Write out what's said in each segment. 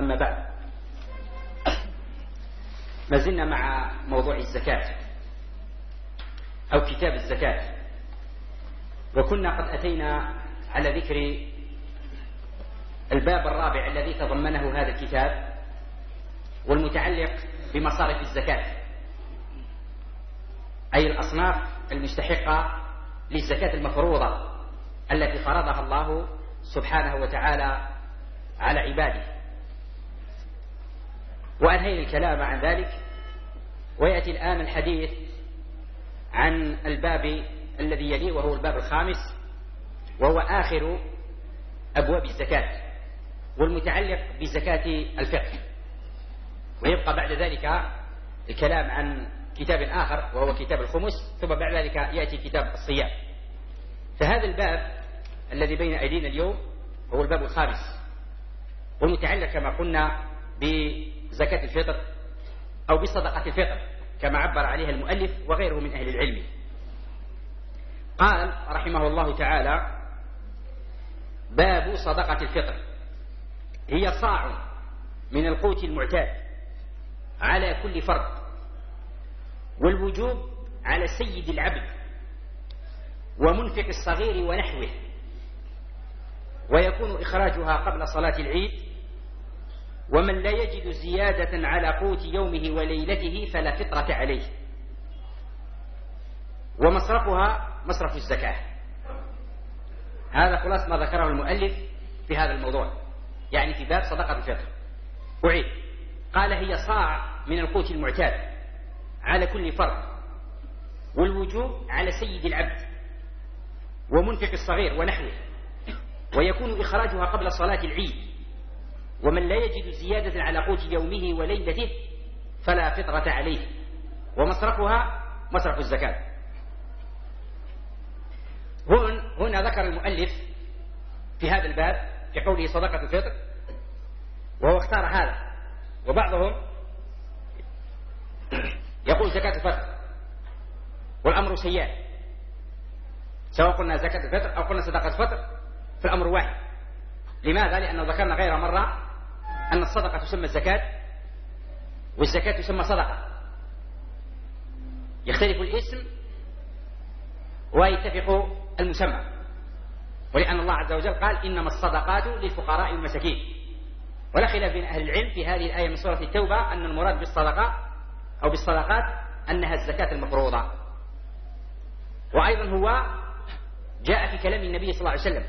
أما بعد، ما زلنا مع موضوع الزكاة أو كتاب الزكاة، وكنا قد أتينا على ذكر الباب الرابع الذي تضمنه هذا الكتاب والمتعلق بمصارف الزكاة، أي الأصناف المستحقة للزكاة المفروضة التي فرضها الله سبحانه وتعالى على عباده. وأنهينا الكلام عن ذلك، ويأتي الآن الحديث عن الباب الذي يليه وهو الباب الخامس، وهو آخر أبواب الزكاة والمتعلق بزكاة الفطر. ويبقى بعد ذلك الكلام عن كتاب آخر وهو كتاب الخمس، ثم بعد ذلك يأتي كتاب الصيام. فهذا الباب الذي بين أيدينا اليوم هو الباب الخامس، والمتعلق كما قلنا بزكاة الفطر أو بصدقة الفطر كما عبر عليها المؤلف وغيره من أهل العلم. قال رحمه الله تعالى: باب صدقة الفطر، هي صاع من القوت المعتاد على كل فرد، والوجوب على سيد العبد ومنفق الصغير ونحوه، ويكون إخراجها قبل صلاة العيد، ومن لا يجد زيادة على قوت يومه وليلته فلا فطرة عليه، ومصرفها مصرف الزكاة. هذا خلاص ما ذكره المؤلف في هذا الموضوع، يعني في باب صدقة الفطر. أعيد، قال: هي صاع من القوت المعتاد على كل فرد، والوجوب على سيد العبد ومنفق الصغير ونحوه، ويكون إخراجها قبل صلاة العيد، ومن لا يجد زيادة على قوت يومه وليلته فلا فطرة عليه، ومصرفها مصرف الزكاة. هنا ذكر المؤلف في هذا الباب في قوله صدقة الفطر، وهو اختار هذا، وبعضهم يقول زكاة الفطر، والأمر سيان، سواء قلنا زكاة الفطر أو قلنا صدقة الفطر فالأمر واحد. لماذا؟ لأنه ذكرنا غير مرة أن الصدقة تسمى الزكاة والزكاة تسمى صدقة، يختلف الاسم ويتفق المسمى، ولأن الله عز وجل قال: إنما الصدقات للفقراء والمساكين. ولا خلاف بين أهل العلم في هذه الآية من سورة التوبة أن المراد بالصدقة أو بالصدقات أنها الزكاة المفروضة. وأيضا هو جاء في كلام النبي صلى الله عليه وسلم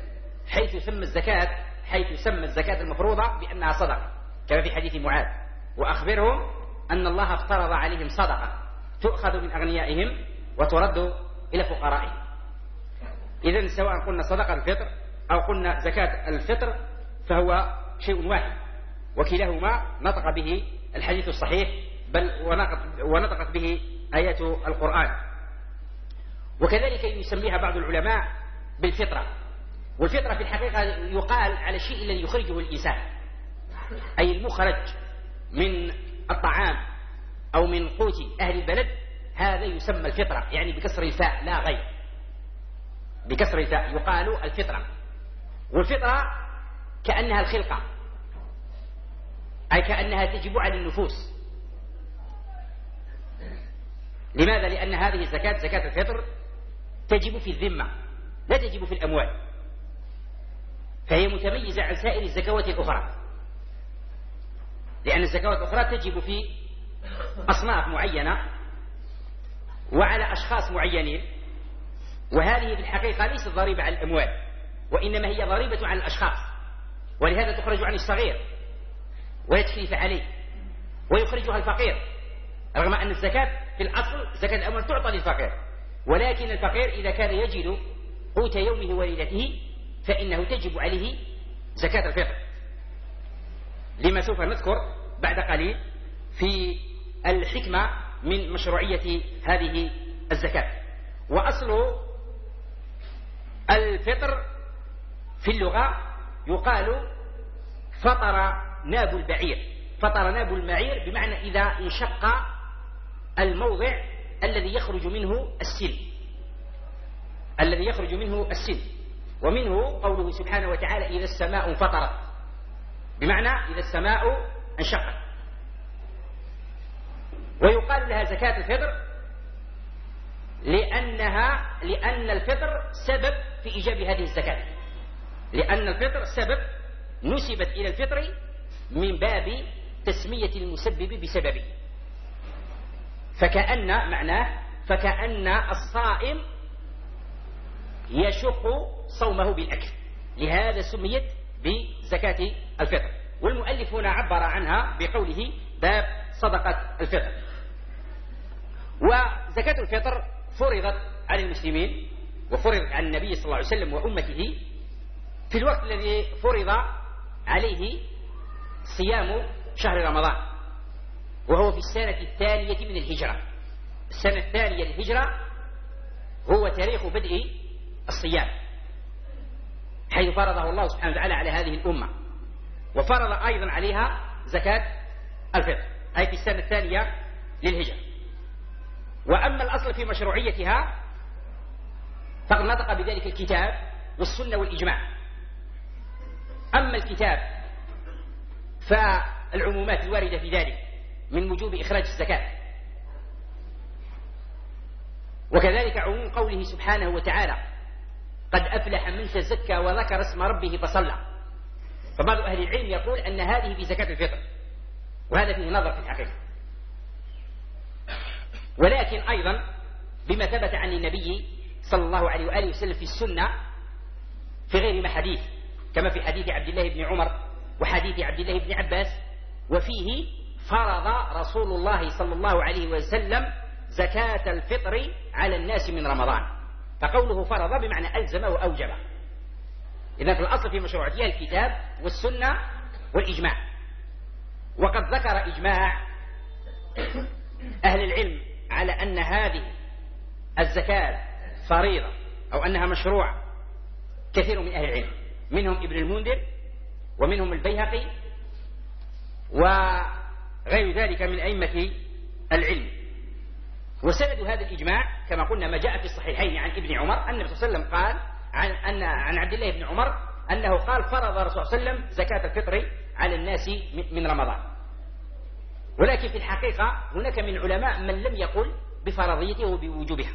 حيث سمى الزكاة المفروضة بأنها صدقة، كما في حديث معاذ: وأخبرهم أن الله افترض عليهم صدقة تؤخذ من أغنيائهم وترد إلى فقرائهم. إذن سواء قلنا صدقة الفطر أو قلنا زكاة الفطر فهو شيء واحد، وكلاهما نطق به الحديث الصحيح، بل ونطقت به آيات القرآن. وكذلك يسميها بعض العلماء بالفطرة. والفطرة في الحقيقة يقال على الشيء الذي يخرجه الإنسان، أي المخرج من الطعام أو من قوت أهل البلد، هذا يسمى الفطرة، يعني بكسر الفاء لا غير، بكسر الفاء يقال الفطرة. والفطرة كأنها الخلقة، أي كأنها تجب على النفوس. لماذا؟ لأن هذه الزكاة، زكاة الفطر، تجب في الذمة لا تجب في الأموال، فهي متميزة عن سائر الزكوات الأخرى، لأن الزكوات الأخرى تجب في أصناف معينة وعلى أشخاص معينين، وهذه في الحقيقة ليست ضريبة على الأموال، وإنما هي ضريبة على الأشخاص، ولهذا تخرج عن الصغير ويتكلف عليه ويخرجها الفقير، رغم أن الزكاة في الأصل زكاة الأموال تعطى للفقير، ولكن الفقير إذا كان يجد قوت يومه وليلته فإنه تجب عليه زكاة الفطر، لما سوف نذكر بعد قليل في الحكمة من مشروعية هذه الزكاة. وأصل الفطر في اللغة يقال فطر ناب البعير، فطر ناب المعير، بمعنى إذا انشق الموضع الذي يخرج منه السل، ومنه قوله سبحانه وتعالى: إذا السماء انفطرت، بمعنى إذا السماء انشقت. ويقال لها زكاة الفطر لأن الفطر سبب في إيجاب هذه الزكاة، لأن الفطر سبب نسبت إلى الفطر من باب تسمية المسبب بسببه، فكأن الصائم يشق صومه بالأكل، لهذا سميت بزكاة الفطر. والمؤلف هنا عبر عنها بقوله باب صدقة الفطر. وزكاة الفطر فرضت على المسلمين وفرضت على النبي صلى الله عليه وسلم وأمته في الوقت الذي فرض عليه صيام شهر رمضان، وهو في السنة الثانية من الهجرة. السنة الثانية للهجرة هو تاريخ بدء الصيام، حيث فرضه الله سبحانه وتعالى على هذه الأمة، وفرض أيضا عليها زكاة الفطر، أي في السنة الثانية للهجرة. وأما الأصل في مشروعيتها فقد نطق بذلك الكتاب والسنة والإجماع. أما الكتاب فالعمومات الواردة في ذلك من وجوب إخراج الزكاة، وكذلك عموم قوله سبحانه وتعالى قد أفلح من تزكى وذكر اسم ربه فصلى. فبعض أهل العلم يقول أن هذه في زكاة الفطر، وهذا فيه نظر في الحقيقة. ولكن أيضا بما ثبت عن النبي صلى الله عليه وآله وسلم في السنة في غير ما حديث، كما في حديث عبد الله بن عمر وحديث عبد الله بن عباس، وفيه فرض رسول الله صلى الله عليه وسلم زكاة الفطر على الناس من رمضان. فقوله فرض بمعنى ألزم وأوجب. إذن في الأصل في مشروعيتها الكتاب والسنة والإجماع. وقد ذكر إجماع أهل العلم على أن هذه الزكاة فريضة أو أنها مشروع كثير من أهل العلم، منهم ابن المنذر ومنهم البيهقي وغير ذلك من أئمة العلم. وسند هذا الإجماع كما قلنا ما جاء في الصحيحين عن ابن عمر أن النبي صلى الله عليه وسلم قال عن عبد الله بن عمر أنه قال فرض الرسول صلى الله عليه وسلم زكاة الفطر على الناس من رمضان. ولكن في الحقيقة هناك من علماء من لم يقل بفرضيته وبوجوبها،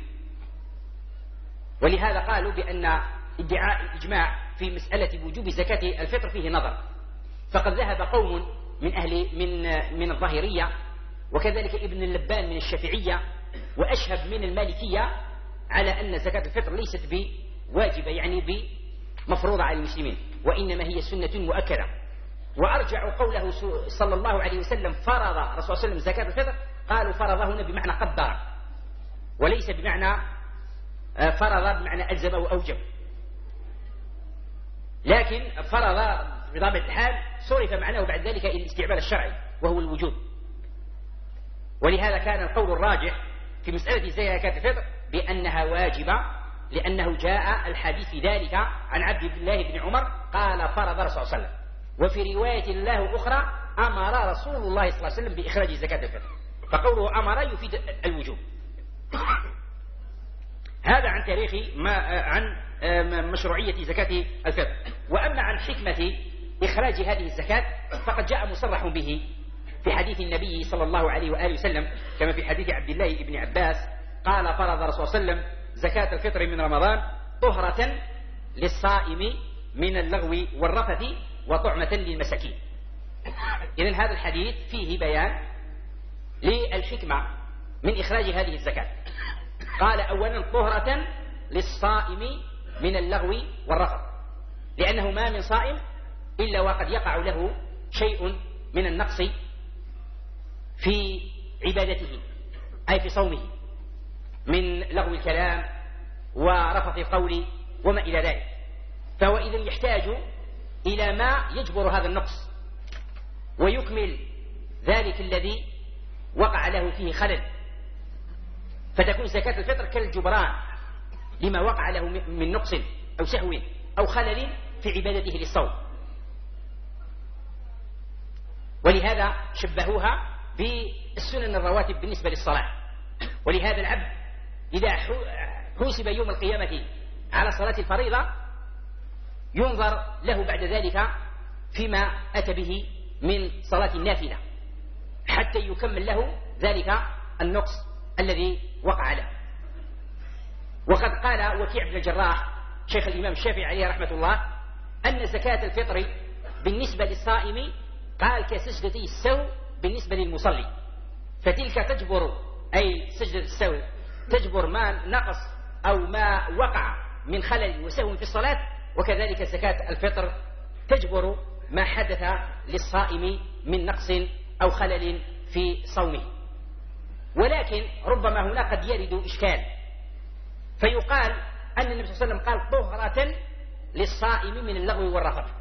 ولهذا قالوا بأن ادعاء الإجماع في مسألة وجوب زكاة الفطر فيه نظر. فقد ذهب قوم من الظاهرية وكذلك ابن اللبان من الشافعية وأشهب من المالكية على أن زكاة الفطر ليست بواجبة يعني بمفروضة على المسلمين، وإنما هي سنة مؤكدة. وأرجعوا قوله صلى الله عليه وسلم فرض رسول الله صلى الله عليه وسلم زكاة الفطر، قالوا فرض هنا بمعنى قدر، وليس بمعنى فرض بمعنى ألزم وأوجب. لكن فرض بطبيعة الحال صرف معناه بعد ذلك إلى الاستعمال الشرعي وهو الوجوب. ولهذا كان القول الراجح في مسألة زكاة الفطر بأنها واجبة، لأنه جاء الحديث في ذلك عن عبد الله بن عمر قال فرض رسول الله صلى الله عليه وسلم. وفي رواية له أخرى أمر رسول الله صلى الله عليه وسلم بإخراج زكاة الفطر، فقوله أمر يفيد الوجوب. هذا عن تاريخ عن مشروعية زكاة الفطر. وأما عن حكمة إخراج هذه الزكاة فقد جاء مصرح به في حديث النبي صلى الله عليه وآله وسلم كما في حديث عبد الله بن عباس قال فرض رسول الله صلى الله عليه وسلم زكاة الفطر من رمضان طهرة للصائم من اللغو والرفث وطعمة للمساكين. إذن هذا الحديث فيه بيان للحكمة من إخراج هذه الزكاة. قال أولا طهرة للصائم من اللغو والرفث، لأنه ما من صائم إلا وقد يقع له شيء من النقص في عبادته أي في صومه من لغو الكلام ورفث القول وما إلى ذلك، فهو إذا يحتاج إلى ما يجبر هذا النقص ويكمل ذلك الذي وقع له فيه خلل، فتكون زكاة الفطر كالجبران لما وقع له من نقص أو سهو أو خلل في عبادته للصوم. ولهذا شبهوها بالسنن الرواتب بالنسبة للصلاة. ولهذا العبد إذا حوسب يوم القيامة على صلاة الفريضة ينظر له بعد ذلك فيما أتى به من صلاة النافلة حتى يكمل له ذلك النقص الذي وقع له. وقد قال وكيع بن الجراح شيخ الإمام الشافعي عليه رحمة الله أن زكاة الفطر بالنسبة للصائم قال كسجدتي السهو بالنسبة للمصلي، فتلك تجبر، أي سجدة السهو تجبر ما نقص أو ما وقع من خلل وسهو في الصلاة، وكذلك زكاة الفطر تجبر ما حدث للصائم من نقص أو خلل في صومه. ولكن ربما هنا قد يرد إشكال، فيقال أن النبي صلى الله عليه وسلم قال طهرة للصائم من اللغو والرفث،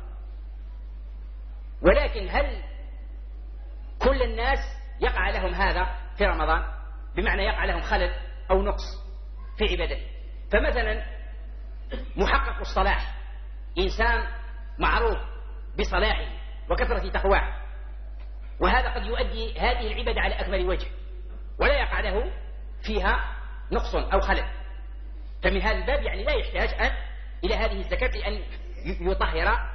ولكن هل كل الناس يقع لهم هذا في رمضان؟ بمعنى يقع لهم خلل أو نقص في عبادته. فمثلا محقق الصلاح إنسان معروف بصلاحه وكثرة تقواه، وهذا قد يؤدي هذه العبادة على أكمل وجه ولا يقع له فيها نقص أو خلل، فمن هذا الباب يعني لا يحتاج إلى هذه الزكاة لأن يطهر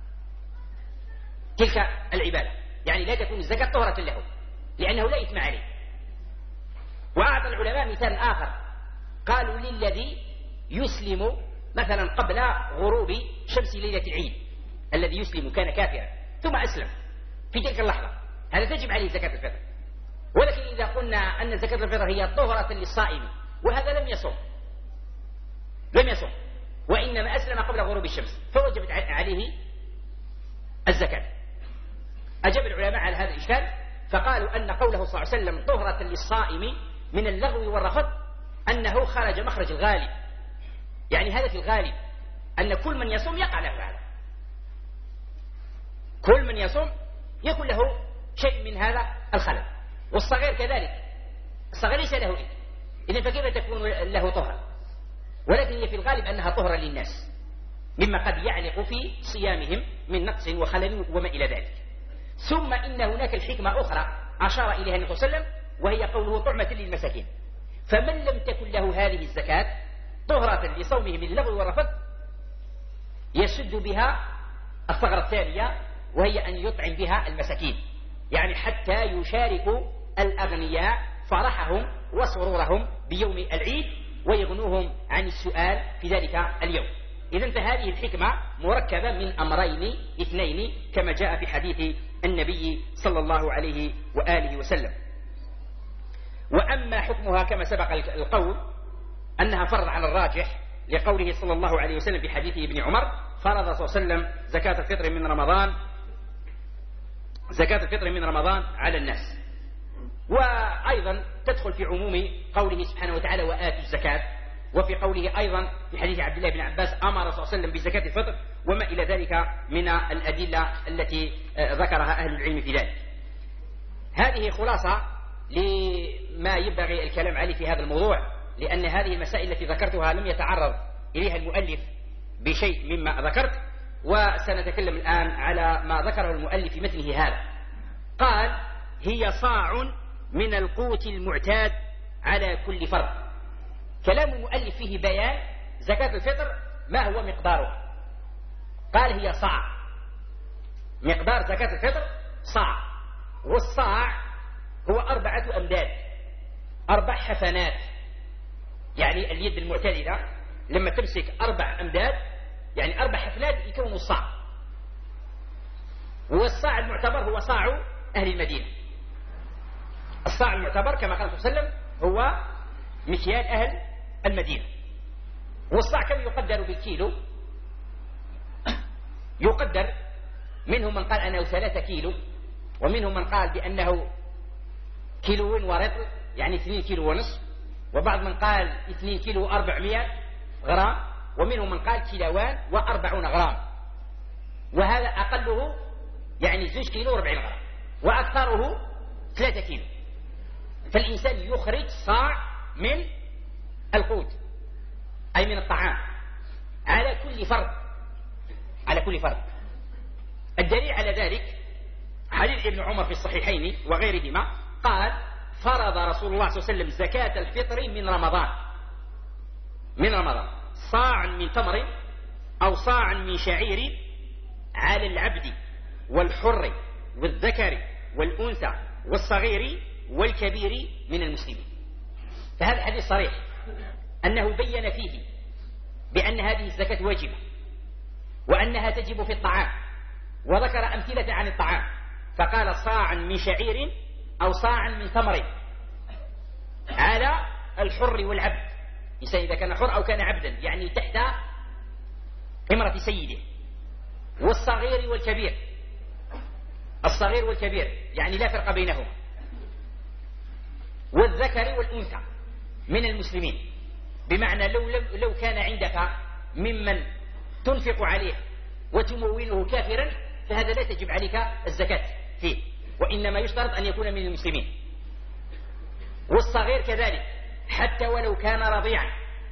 تلك العبادة، يعني لا تكون الزكاة طهرة له لأنه لا إثم عليه. وأعطى العلماء مثال آخر، قالوا للذي يسلم مثلا قبل غروب شمس ليلة العيد، الذي يسلم كان كافرا ثم أسلم في تلك اللحظة، هذا تجب عليه زكاة الفطر. ولكن إذا قلنا أن زكاة الفطر هي طهرة للصائم وهذا لم يصم وإنما أسلم قبل غروب الشمس فوجبت عليه الزكاة، أجاب العلماء على هذا الإشكال فقالوا أن قوله صلى الله عليه وسلم طهرة للصائم من اللغو والرفث أنه خرج مخرج الغالب، يعني هذا في الغالب أن كل من يصوم يقع له هذا، كل من يصوم يكون له شيء من هذا الخلل، والصغير كذلك، الصغير ليس له إثم، إذن فكيف تكون له طهرة؟ ولكن هي في الغالب أنها طهرة للناس مما قد يعلق في صيامهم من نقص وخلل وما إلى ذلك. ثم إن هناك الحكمة أخرى أشار إليها النبي صلى الله عليه وسلم وهي قوله طعمة للمساكين، فمن لم تكن له هذه الزكاة طهرة لصومه من اللغو والرفث يسد بها الثغرة الثانية وهي أن يطعم بها المساكين، يعني حتى يشارك الأغنياء فرحهم وسرورهم بيوم العيد ويغنوهم عن السؤال في ذلك اليوم. إذن فهذه الحكمة مركبة من أمرين اثنين كما جاء في حديث النبي صلى الله عليه وآله وسلم. وأما حكمها كما سبق القول أنها فرض على الراجح لقوله صلى الله عليه وسلم في حديث ابن عمر فرض صلى الله عليه وسلم زكاة الفطر من رمضان على الناس. وأيضا تدخل في عموم قوله سبحانه وتعالى وآتوا الزكاة، وفي قوله أيضا في حديث عبد الله بن عباس أمر صلى الله عليه وسلم بزكاة الفطر وما إلى ذلك من الأدلة التي ذكرها أهل العلم في ذلك. هذه خلاصة لما ينبغي الكلام عليه في هذا الموضوع، لأن هذه المسائل التي ذكرتها لم يتعرض إليها المؤلف بشيء مما ذكرت، وسنتكلم الآن على ما ذكره المؤلف في متنه هذا. قال هي صاع من القوت المعتاد على كل فرد. كلام المؤلف فيه بيان زكاة الفطر ما هو مقداره. قال هي صاع، مقدار زكاة الفطر صاع، والصاع هو 4 أمداد، 4 حفنات، يعني اليد المعتدلة لما تمسك 4 أمداد يعني 4 حفنات يكونوا الصاع. والصاع المعتبر هو صاع أهل المدينة. الصاع المعتبر كما قال صلى الله عليه وسلم هو مكيال أهل المدينة. والصاع كم يقدر بالكيلو؟ يقدر منهم من قال أنه 3 كيلو، ومنهم من قال بأنه 1.25 كيلو يعني 2 كيلو ونصف، وبعض من قال 2 كيلو 400 غرام، ومنهم من قال 2 كيلو و40 غرام، وهذا أقله يعني 2 كيلو و40 غرام، وأكثره 3 كيلو. فالإنسان يخرج صاع من القوت أي من الطعام على كل فرد، على كل فرد. الدليل على ذلك حديث ابن عمر في الصحيحين وغيرهما قال فرض رسول الله صلى الله عليه وسلم زكاة الفطر من رمضان صاع من تمر أو صاع من شعير على العبد والحر والذكر والأنثى والصغير والكبير من المسلمين. فهذا الحديث صريح أنه بين فيه بأن هذه الزكاة واجبة وأنها تجب في الطعام، وذكر أمثلة عن الطعام فقال صاعا من شعير أو صاعا من تمر على الحر والعبد، إنسان إذا كان حر أو كان عبدا يعني تحت إمرة سيده، والصغير والكبير، الصغير والكبير يعني لا فرق بينهما، والذكر والأنثى من المسلمين، بمعنى لو كان عندك ممن تنفق عليه وتموله كافرا فهذا لا تجب عليك الزكاة فيه، وإنما يشترط أن يكون من المسلمين. والصغير كذلك حتى ولو كان رضيعا،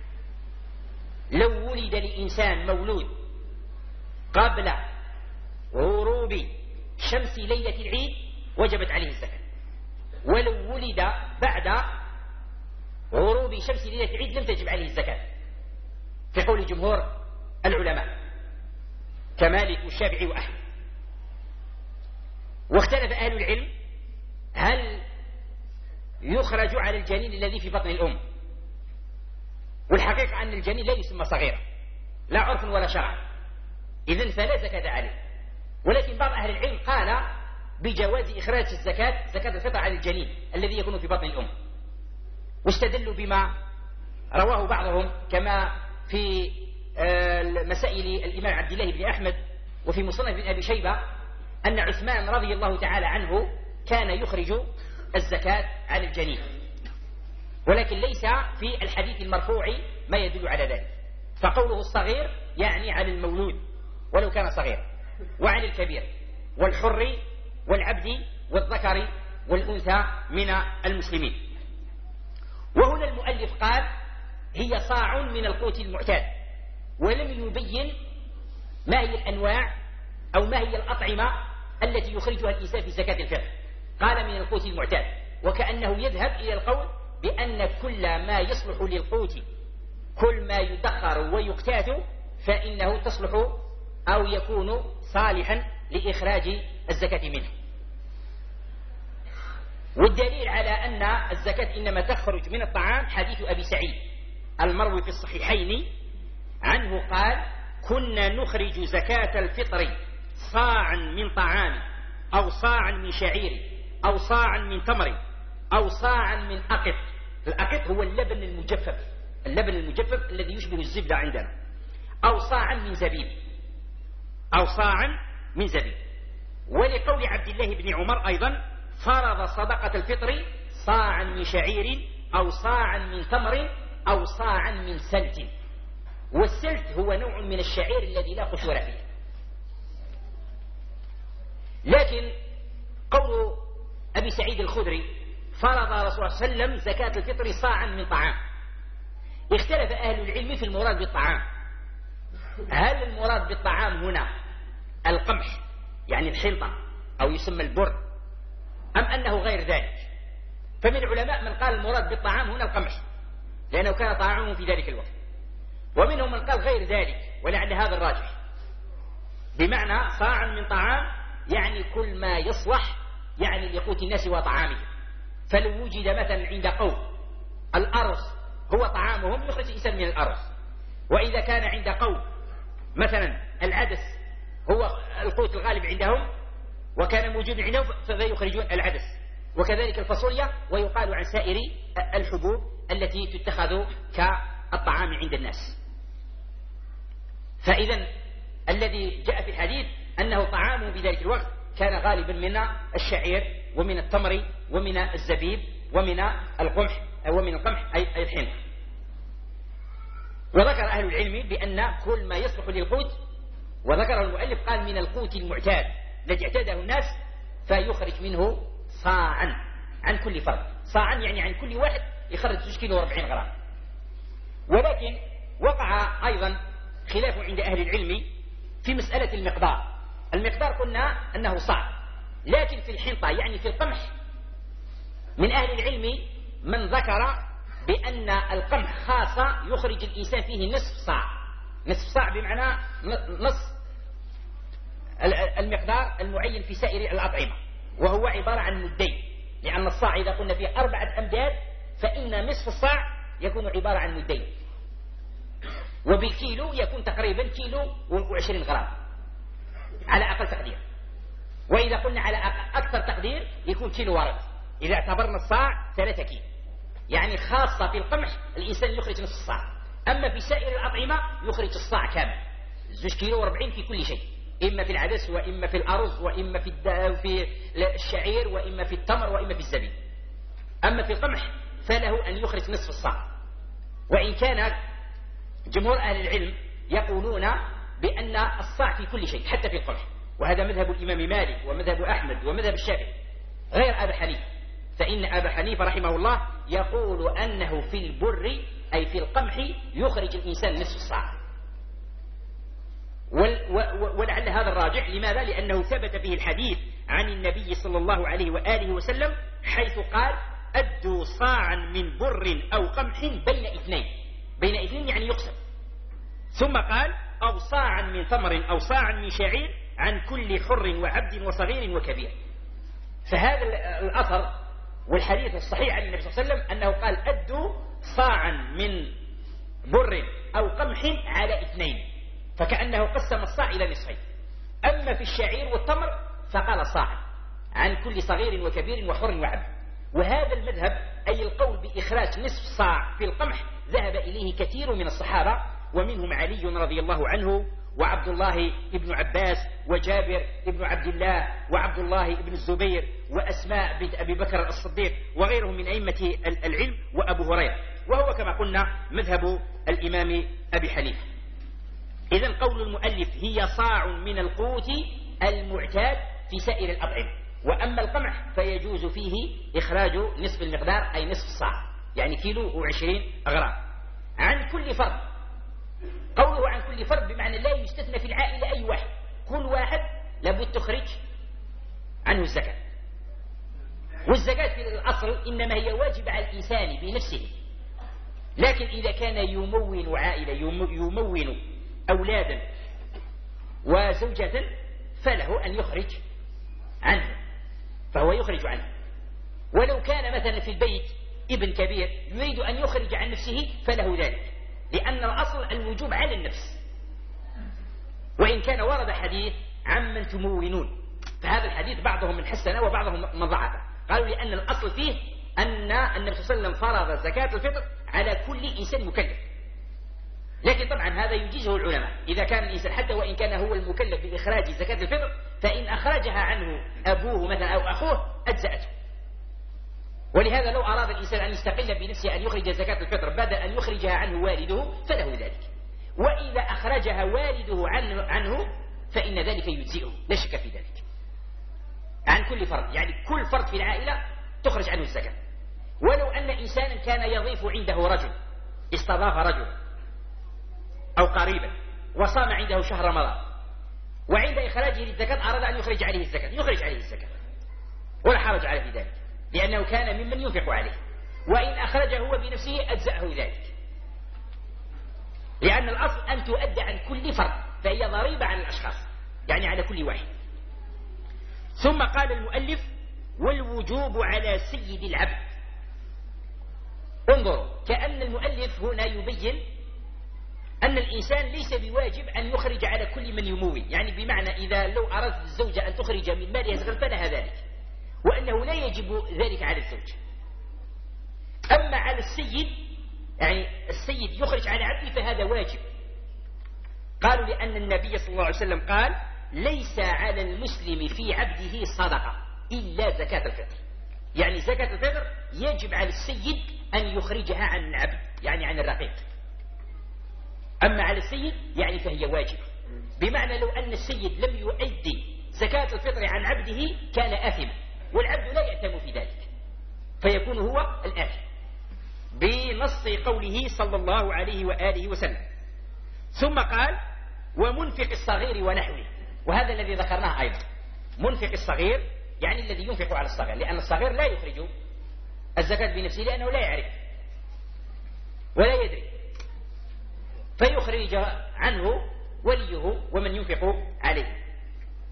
لو ولد لإنسان مولود قبل غروب شمس ليلة العيد وجبت عليه الزكاة، ولو ولد بعد غروب شمس ليلة العيد لم تجب عليه الزكاة في قول جمهور العلماء كمالك والشافعي وأحمد. واختلف أهل العلم هل يخرج على الجنين الذي في بطن الأم، والحقيقة أن الجنين لا يسمى صغيرا لا عرف ولا شرع، إذن فلا زكاة عليه، ولكن بعض أهل العلم قال بجواز إخراج زكاة الفطر على الجنين الذي يكون في بطن الأم، واستدلوا بما رواه بعضهم كما في مسائل الإمام عبد الله بن أحمد وفي مصنف بن أبي شيبة أن عثمان رضي الله تعالى عنه كان يخرج الزكاة على الجنين، ولكن ليس في الحديث المرفوع ما يدل على ذلك، فقوله الصغير يعني على المولود ولو كان صغير، وعلى الكبير والحر والعبد والذكر والأنثى من المسلمين. وهنا المؤلف قال هي صاع من القوت المعتاد، ولم يبين ما هي الأنواع أو ما هي الأطعمة التي يخرجها الإنسان في زكاة الفطر، قال من القوت المعتاد، وكأنه يذهب إلى القول بأن كل ما يصلح للقوت، كل ما يدخر ويقتات فإنه تصلح أو يكون صالحا لإخراج الزكاة منه. والدليل على أن الزكاة إنما تخرج من الطعام حديث أبي سعيد المروي في الصحيحين عنه قال كنا نخرج زكاة الفطر صاعا من طعام أو صاعا من شعير أو صاعا من تمر أو صاعا من أقط. الأقط هو اللبن المجفف، اللبن المجفف الذي يشبه الزبدة عندنا، أو صاعا من زبيب، أو صاعا من زبيب. ولقول عبد الله بن عمر أيضا فرض صدقة الفطر صاعا من شعير أو صاعا من تمر أو صاعا من سلت، والسلت هو نوع من الشعير الذي لا قشور فيه. لكن قول أبي سعيد الخدري فرض رسول الله صلى الله عليه وسلم زكاة الفطر صاعا من طعام، اختلف أهل العلم في المراد بالطعام، هل المراد بالطعام هنا القمح يعني الحنطة أو يسمى البر، أم أنه غير ذلك؟ فمن العلماء من قال المراد بالطعام هنا القمح لأنه كان طعامه في ذلك الوقت، ومنهم من قال غير ذلك ولعل هذا الراجح، بمعنى صاعا من طعام يعني كل ما يصلح يعني لقوت الناس وطعامهم. فلو وجد مثلا عند قوم الأرز هو طعامهم يخرج الإنسان من الأرز، وإذا كان عند قوم مثلا العدس هو القوت الغالب عندهم وكان موجود عندهم فيخرجون العدس، وكذلك الفاصوليا، ويقال عن سائر الحبوب التي تتخذ كالطعام عند الناس. فإذا الذي جاء في الحديث أنه طعامه بذلك الوقت كان غالبا من الشعير ومن التمر ومن الزبيب ومن القمح أي الحنطة. وذكر أهل العلم بأن كل ما يصلح للقوت، وذكر المؤلف قال من القوت المعتاد الذي اعتاده الناس فيخرج منه صاعا عن كل فرد، صاعا يعني عن كل واحد يخرج 2 كيلو و40 غرام. ولكن وقع أيضا خلاف عند أهل العلم في مسألة المقدار. المقدار قلنا أنه صعب، لكن في الحنطة يعني في القمح من أهل العلم من ذكر بأن القمح خاصة يخرج الإنسان فيه نصف صاع، نصف صاع بمعنى نصف المقدار المعين في سائر الأطعمة، وهو عبارة عن مدين، لأن الصاع إذا قلنا فيه 4 أمداد فإن نصف الصاع يكون عبارة عن مدين، وبالكيلو يكون تقريبا كيلو و20 غرام على أقل تقدير، وإذا قلنا على أكثر تقدير يكون كيلو وربع، إذا اعتبرنا الصاع 3 كيلو، يعني خاصة في القمح الإنسان يخرج نصف الصاع، أما في سائر الأطعمة يخرج الصاع كامل 2 كيلو و40 في كل شيء، إما في العدس وإما في الأرز وإما في الشعير وإما في التمر وإما في الزبيب. أما في القمح فله أن يخرج نصف الصاع، وإن كان جمهور أهل العلم يقولون بأن الصاع في كل شيء حتى في القمح، وهذا مذهب الإمام مالك ومذهب أحمد ومذهب الشافعي غير أبي حنيفة، فإن أبا حنيفة رحمه الله يقول أنه في البر أي في القمح يخرج الإنسان نصف الصاع، ولعل هذا الراجح. لماذا؟ لأنه ثبت فيه الحديث عن النبي صلى الله عليه وآله وسلم حيث قال أدوا صاعا من بر أو قمح بين 2، بين 2 يعني يقسم، ثم قال أو صاعا من تمر أو صاعا من شعير عن كل حر وعبد وصغير وكبير. فهذا الأثر والحديث الصحيح عن النبي صلى الله عليه وسلم أنه قال أدوا صاعا من بر أو قمح على 2، فكأنه قسم الصاع إلى نصفين. أما في الشعير والتمر فقال صاعا عن كل صغير وكبير وحر وعبد. وهذا المذهب أي القول بإخراج نصف صاع في القمح ذهب إليه كثير من الصحابة، ومنهم علي رضي الله عنه وعبد الله بن عباس وجابر بن عبد الله وعبد الله بن الزبير وأسماء بنت أبي بكر الصديق وغيرهم من أئمة العلم وأبو هريرة، وهو كما قلنا مذهب الإمام أبي حنيفة. إذن قول المؤلف هي صاع من القوت المعتاد في سائر الأطعمة، وأما القمح فيجوز فيه إخراج نصف المقدار أي نصف الصاع، يعني كيلو و20 غرام عن كل فرد. قوله عن كل فرد بمعنى لا يستثنى في العائلة أي واحد، كل واحد لابد تخرج عنه الزكاة. والزكاة في الأصل إنما هي واجبة على الإنسان بنفسه، لكن إذا كان يمون عائلة يمون أولادا وزوجة فله أن يخرج عنه، فهو يخرج عنه. ولو كان مثلا في البيت ابن كبير يريد أن يخرج عن نفسه فله ذلك، لأن الأصل الوجوب على النفس، وإن كان ورد حديث عمن تمونون، فهذا الحديث بعضهم من حسنه وبعضهم من ضعفه، قالوا لأن الأصل فيه أن النبي صلى الله عليه وسلم فرض زكاة الفطر على كل إنسان مكلف، لكن طبعا هذا يجيزه العلماء إذا كان الإنسان حتى وإن كان هو المكلف بإخراج زكاة الفطر، فإن أخرجها عنه أبوه مثلا أو أخوه أجزأته. ولهذا لو أراد الإنسان أن يستقل بنفسه أن يخرج زكاة الفطر بدل أن يخرجها عنه والده فله ذلك، وإذا أخرجها والده عنه فإن ذلك يجزئه لا شك في ذلك، عن كل فرد، يعني كل فرد في العائلة تخرج عنه الزكاة. ولو أن إنسانا كان يضيف عنده رجل، استضاف رجل أو قريبا وصام عنده شهر رمضان، وعند إخراجه للزكاة أراد أن يخرج عليه الزكاة، يخرج عليه الزكاة ولا حرج عليه في ذلك، لأنه كان ممن ينفق عليه، وإن أخرجه هو بنفسه أجزأه ذلك، لأن الأصل أن تؤدى عن كل فرد، فهي ضريبة على الأشخاص، يعني على كل واحد. ثم قال المؤلف والوجوب على سيد العبد. انظروا، كأن المؤلف هنا يبين أن الإنسان ليس بواجب أن يخرج على كل من يمول، يعني بمعنى إذا لو أردت الزوجة أن تخرج من مالها زكاة فلها ذلك، وأنه لا يجب ذلك على الزوج. أما على السيد، يعني السيد يخرج على عبده فهذا واجب. قالوا لأن النبي صلى الله عليه وسلم قال ليس على المسلم في عبده صدقة إلا زكاة الفطر، يعني زكاة الفطر يجب على السيد أن يخرجها عن العبد، يعني عن الرقيق. أما على السيد يعني فهي واجب، بمعنى لو أن السيد لم يؤدي زكاة الفطر عن عبده كان آثما، والعبد لا يأثم في ذلك، فيكون هو الآثم بنص قوله صلى الله عليه وآله وسلم. ثم قال ومنفق الصغير ونحوه، وهذا الذي ذكرناه أيضا، منفق الصغير يعني الذي ينفق على الصغير، لأن الصغير لا يخرج الزكاة بنفسه لأنه لا يعرف ولا يدري، فيخرج عنه وليه ومن ينفق عليه.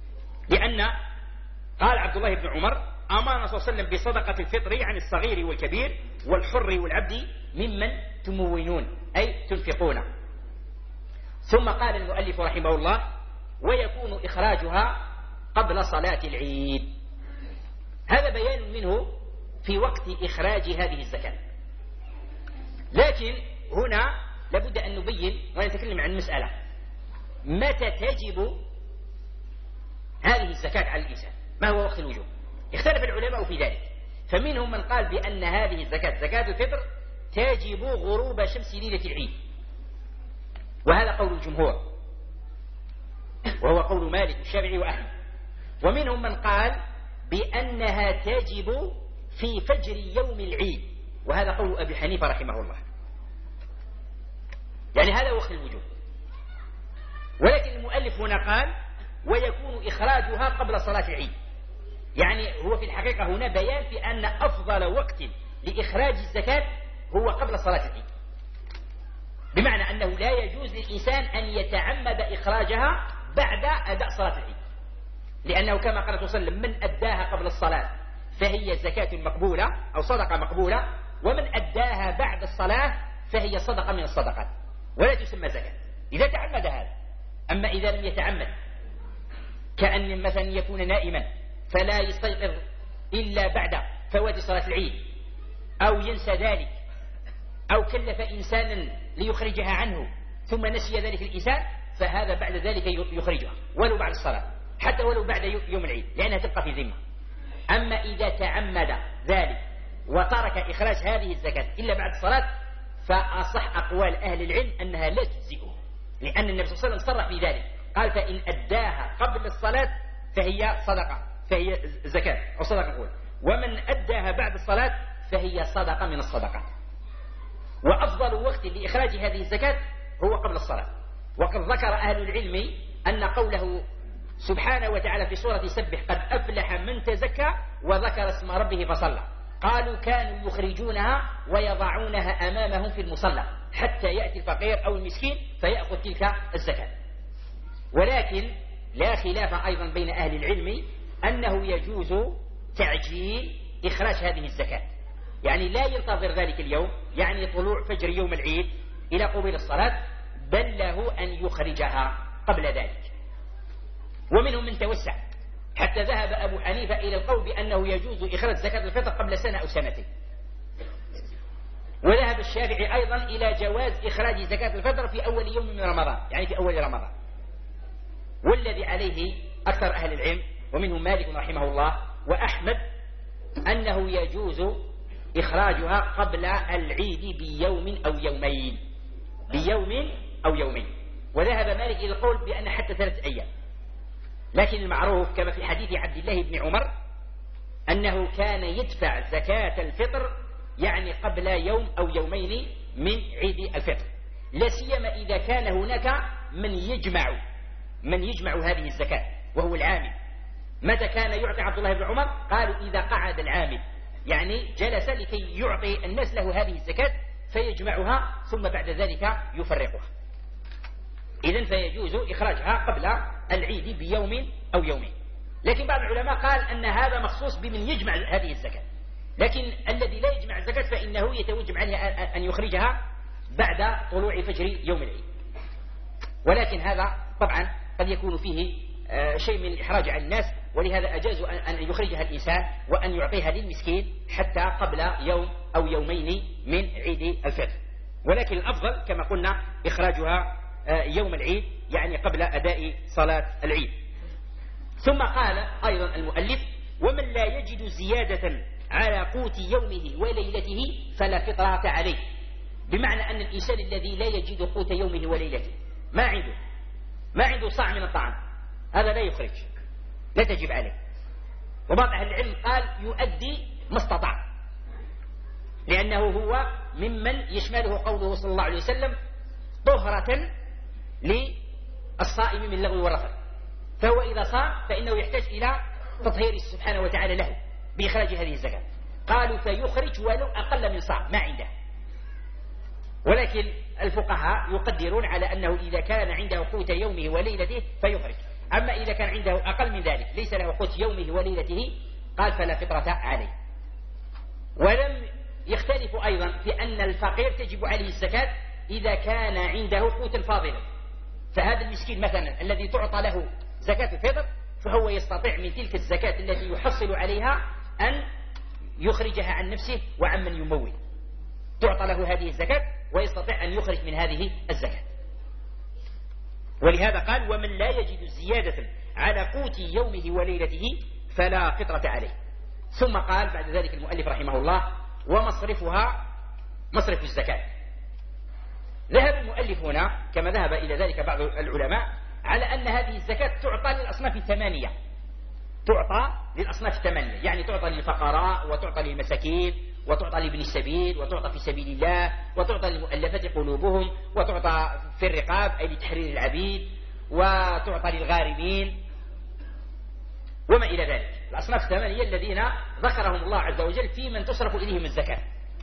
لأن قال عبد الله بن عمر: أمرنا صلى الله عليه وسلم بصدقة الفطر عن الصغير والكبير والحر والعبد ممن تمونون، أي تنفقون. ثم قال المؤلف رحمه الله: ويكون إخراجها قبل صلاة العيد. هذا بيان منه في وقت إخراج هذه الزكاة. لكن هنا لابد أن نبين ونتكلم عن مسألة: متى تجب هذه الزكاة على الإنسان؟ ما هو وقت الوجوب؟ اختلف العلماء في ذلك، فمنهم من قال بأن هذه الزكاة زكاة الفطر تجب غروب شمس ليلة العيد، وهذا قول الجمهور، وهو قول مالك والشافعي وأحمد. ومنهم من قال بأنها تجب في فجر يوم العيد، وهذا قول أبي حنيفة رحمه الله. يعني هذا وقت الوجوب. ولكن المؤلف هنا قال: ويكون إخراجها قبل صلاة العيد. يعني هو في الحقيقة هنا بيان في أن أفضل وقت لإخراج الزكاة هو قبل صلاة العيد، بمعنى أنه لا يجوز للإنسان أن يتعمد إخراجها بعد أداء صلاة العيد، لأنه كما قال صلى الله عليه وسلم: من أداها قبل الصلاة فهي زكاة مقبولة أو صدقة مقبولة، ومن أداها بعد الصلاة فهي صدقة من الصدقات ولا تسمى زكاة إذا تعمد هذا. أما إذا لم يتعمد، كأن مثلا يكون نائما فلا يستيقظ إلا بعد فوات صلاة العيد، أو ينسى ذلك، أو كلف إنسانا ليخرجها عنه ثم نسي ذلك الإنسان، فهذا بعد ذلك يخرجها ولو بعد الصلاة، حتى ولو بعد يوم العيد، لأنها تبقى في ذمة. أما إذا تعمد ذلك وترك إخراج هذه الزكاة إلا بعد الصلاة، فأصح أقوال أهل العلم أنها لا تجزئه، لأن النبي صلى الله عليه وسلم صرح في ذلك، قال: فإن أداها قبل الصلاة فهي صدقة، فهي زكاة أو صدقة نقول، ومن أداها بعد الصلاة فهي صدقة من الصدقات. وأفضل وقت لإخراج هذه الزكاة هو قبل الصلاة. وقد ذكر أهل العلم أن قوله سبحانه وتعالى في سورة سبح: قد أفلح من تزكى وذكر اسم ربه فصلى، قالوا كانوا يخرجونها ويضعونها أمامهم في المصلى حتى يأتي الفقير أو المسكين فيأخذ تلك الزكاة. ولكن لا خلاف أيضا بين أهل العلم أنه يجوز تعجيل إخراج هذه الزكاة، يعني لا ينتظر ذلك اليوم، يعني طلوع فجر يوم العيد إلى قبيل الصلاة، بل له أن يخرجها قبل ذلك. ومنهم من توسع حتى ذهب أبو حنيفة إلى القول بأنه يجوز إخراج زكاة الفطر قبل سنة أو سنتين، وذهب الشافعي أيضا إلى جواز إخراج زكاة الفطر في أول يوم من رمضان، يعني في أول رمضان. والذي عليه أكثر أهل العلم ومنهم مالك رحمه الله وأحمد أنه يجوز إخراجها قبل العيد بيوم أو يومين، بيوم أو يومين. وذهب مالك إلى القول بأن حتى 3 أيام. لكن المعروف كما في حديث عبد الله بن عمر أنه كان يدفع زكاة الفطر يعني قبل يوم أو يومين من عيد الفطر، لا سيما إذا كان هناك من يجمع هذه الزكاة وهو العامل. متى كان يعطي عبد الله بن عمر؟ قالوا إذا قعد العامل، يعني جلس لكي يعطي الناس له هذه الزكاة فيجمعها ثم بعد ذلك يفرقها. إذن فيجوز إخراجها قبل العيد بيوم أو يومين. لكن بعض العلماء قال أن هذا مخصوص بمن يجمع هذه الزكاة، لكن الذي لا يجمع الزكاة فإنه يتوجب عليه أن يخرجها بعد طلوع فجر يوم العيد. ولكن هذا طبعا قد يكون فيه شيء من الإحراج على الناس، ولهذا أجازوا أن يخرجها الإنسان وأن يعطيها للمسكين حتى قبل يوم أو يومين من عيد الفطر. ولكن الأفضل كما قلنا إخراجها يوم العيد، يعني قبل أداء صلاة العيد. ثم قال أيضا المؤلف: ومن لا يجد زيادة على قوت يومه وليلته فلا فطرة عليه. بمعنى أن الإنسان الذي لا يجد قوت يومه وليلته، ما عنده صاع من الطعام، هذا لا يخرج، لا تجب عليه. وبعض أهل العلم قال يؤدي ما استطاع، لأنه هو ممن يشمله قوله صلى الله عليه وسلم: طهرة للصائم من اللغو والرفث. فهو إذا صام فإنه يحتاج إلى تطهير سبحانه وتعالى له بإخراج هذه الزكاة. قالوا فيخرج ولو أقل من صاع ما عنده. ولكن الفقهاء يقدرون على أنه إذا كان عنده قوت يومه وليلته فيخرج. أما إذا كان عنده أقل من ذلك ليس له قوت يومه وليلته قال فلا فطرة عليه. ولم يختلفوا أيضا في أن الفقير تجب عليه الزكاة إذا كان عنده قوت فاضلا. فهذا المسكين مثلا الذي تعطى له زكاة الفطر فهو يستطيع من تلك الزكاة التي يحصل عليها أن يخرجها عن نفسه وعمن يمول، تعطى له هذه الزكاة ويستطيع أن يخرج من هذه الزكاة. ولهذا قال ومن لا يجد زيادة على قوت يومه وليلته فلا فطرة عليه. ثم قال بعد ذلك المؤلف رحمه الله ومصرفها مصرف الزكاة. ذهب المؤلف هنا كما ذهب إلى ذلك بعض العلماء على أن هذه الزكاة تعطى للأصناف الثمانية، تعطى للأصناف الثمانية، يعني تعطى للفقراء وتعطى للمساكين وتعطى لابن السبيل وتعطى في سبيل الله وتعطى للمؤلفة قلوبهم وتعطى في الرقاب أي لتحرير العبيد وتعطى للغارمين وما إلى ذلك. الأصناف الثمانية الذين ذكرهم الله عز وجل في من تصرف إليهم الزكاة.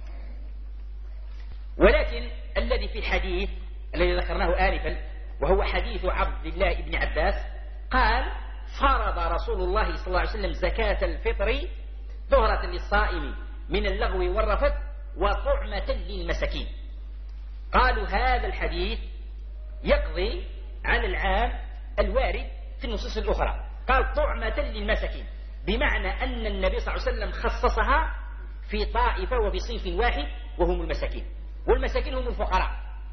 ولكن الذي في الحديث الذي ذكرناه آنفا وهو حديث عبد الله بن عباس قال فرض رسول الله صلى الله عليه وسلم زكاة الفطر طهرة للصائم من اللغو والرفث وطعمة للمساكين. قالوا هذا الحديث يقضي على العام الوارد في النصوص الأخرى. قال طعمة للمساكين بمعنى أن النبي صلى الله عليه وسلم خصصها في طائفة وفي صنف واحد وهم المساكين، والمساكين هم الفقراء،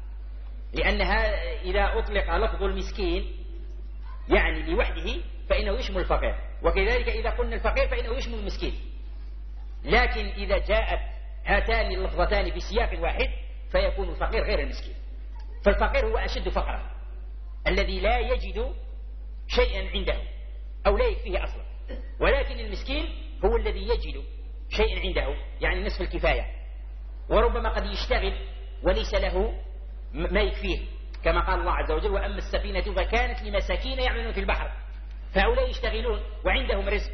لأنها إذا أطلق لفظ المسكين يعني لوحده فإنه يشمل الفقير، وكذلك إذا قلنا الفقير فإنه يشمل المسكين. لكن إذا جاءت هاتان اللفظتان في سياق واحد فيكون الفقير غير المسكين. فالفقير هو أشد فقرا الذي لا يجد شيئا عنده أو لا يكفيه أصلا، ولكن المسكين هو الذي يجد شيئا عنده يعني نصف الكفاية، وربما قد يشتغل وليس له ما يكفيه كما قال الله عز وجل وأما السفينة فكانت لمساكين يعملون في البحر، فهؤلاء يشتغلون وعندهم رزق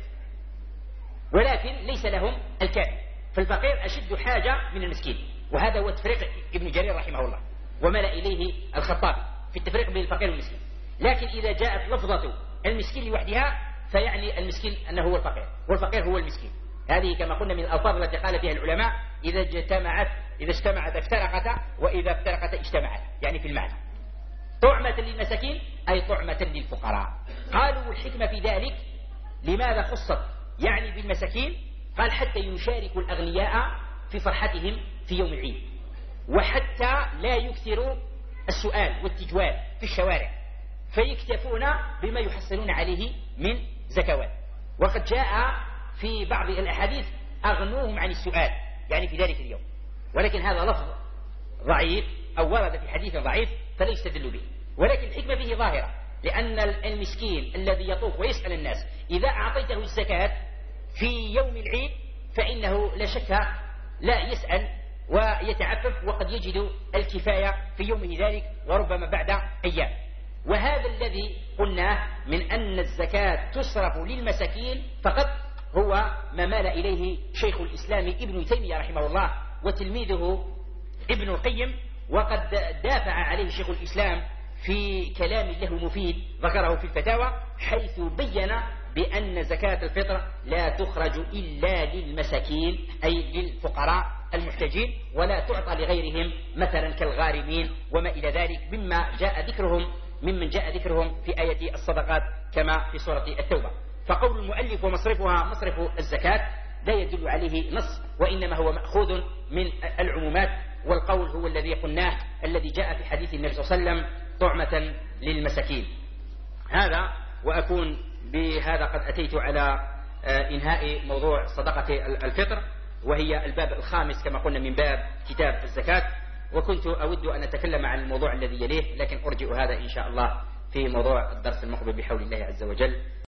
ولكن ليس لهم الكافي. فالفقير أشد حاجة من المسكين، وهذا هو تفريق ابن جرير رحمه الله وملأ إليه الخطابي في التفريق بين الفقير والمسكين. لكن إذا جاءت لفظة المسكين لوحدها فيعني المسكين أنه هو الفقير والفقير هو المسكين. هذه كما قلنا من الألفاظ التي قال فيها العلماء إذا اجتمعت افترقتا وإذا افترقتا اجتمعتا، يعني في المعنى. طعمة للمساكين أي طعمة للفقراء. قالوا الحكمة في ذلك لماذا خصت يعني بالمساكين؟ قال حتى يشاركوا الأغنياء في فرحتهم في يوم العيد، وحتى لا يكثروا السؤال والتجوال في الشوارع فيكتفون بما يحصلون عليه من زكوات. وقد جاء في بعض الأحاديث أغنوهم عن السؤال يعني في ذلك اليوم، ولكن هذا لفظ ضعيف أو ورد في حديث ضعيف فلا يستدل به، ولكن الحكمة به ظاهرة، لأن المسكين الذي يطوف ويسأل الناس إذا أعطيته الزكاة في يوم العيد فإنه لا شك لا يسأل ويتعفف وقد يجد الكفاية في يومه ذلك وربما بعد أيام. وهذا الذي قلناه من أن الزكاة تصرف للمساكين فقط هو ما مال إليه شيخ الإسلام ابن تيمية رحمه الله وتلميذه ابن القيم، وقد دافع عليه شيخ الإسلام في كلام له مفيد ذكره في الفتاوى حيث بين بأن زكاة الفطر لا تخرج إلا للمساكين أي للفقراء المحتاجين، ولا تعطى لغيرهم مثلا كالغارمين وما إلى ذلك ممن جاء ذكرهم في آية الصدقات كما في سورة التوبة. فقول المؤلف ومصرفها مصرف الزكاة لا يدل عليه نص، وإنما هو مأخوذ من العمومات، والقول هو الذي قلناه الذي جاء في حديث النبي صلى الله عليه وسلم طعمة للمساكين. هذا وأكون بهذا قد أتيت على إنهاء موضوع صدقة الفطر، وهي الباب الخامس كما قلنا من باب كتاب الزكاة، وكنت أود أن أتكلم عن الموضوع الذي يليه لكن أرجئ هذا إن شاء الله في موضوع الدرس المقبل بحول الله عز وجل.